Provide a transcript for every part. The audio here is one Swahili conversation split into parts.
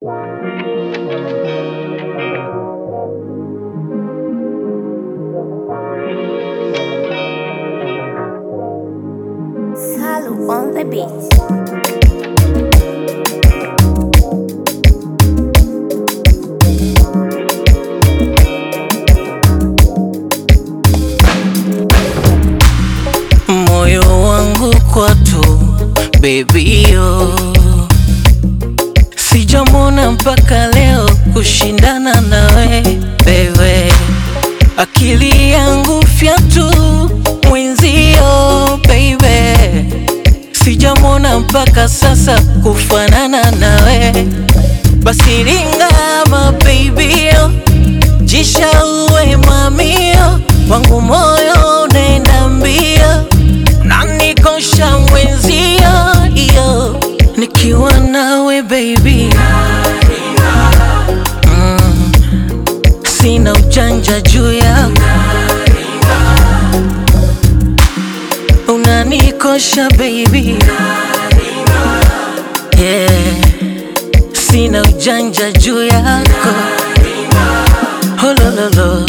Salu on the beat. Moyo wangu kwatu baby yo, sijamona mpaka leo kushindana nawe baby. Akili yangu fyatu mwenzio baby, sijamona mpaka sasa kufanana nawe. Basi ringama baby yo, jisha uwe mamio wangu, moyo unaenda mbio na nikosha mwenzio iyo, nikiwa nawe baby. Sina ujanja juu yako, unanikosha baby, yeah. Sina ujanja juu yako, holololo.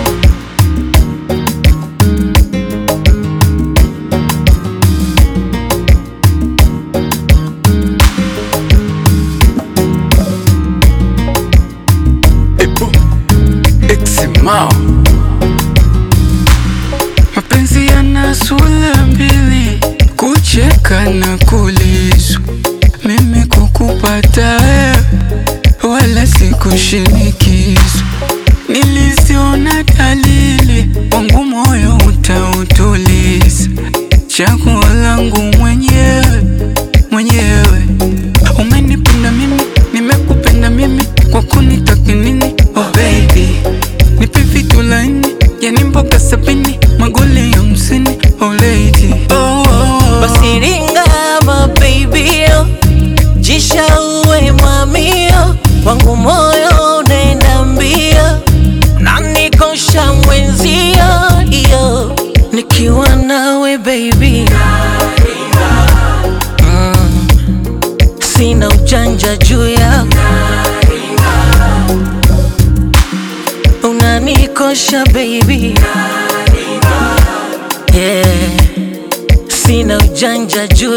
Mapenzi yana sura mbili, kucheka na kulizwa. Mimi kukupata wewe wala sikushinikizwa. Niliziona dalili, wangu moyo utautuliza. Chaguo langu mwenyewe, mwenyewe. Umenipenda mimi, nimekupenda mimi, kwa kunitaki nini? Oh baby, nipe vitu laini, yani mboga 70, magoli 50. Oh lady, oh, oh. Basi ringama baby yo, jisha uwe mamio wangu, moyo unaenda mbio na nikosha mwenzio iyo, nikiwa nawe baby. Sina ujanja juu yako, unanikosha baby, yeah. Sina ujanja juu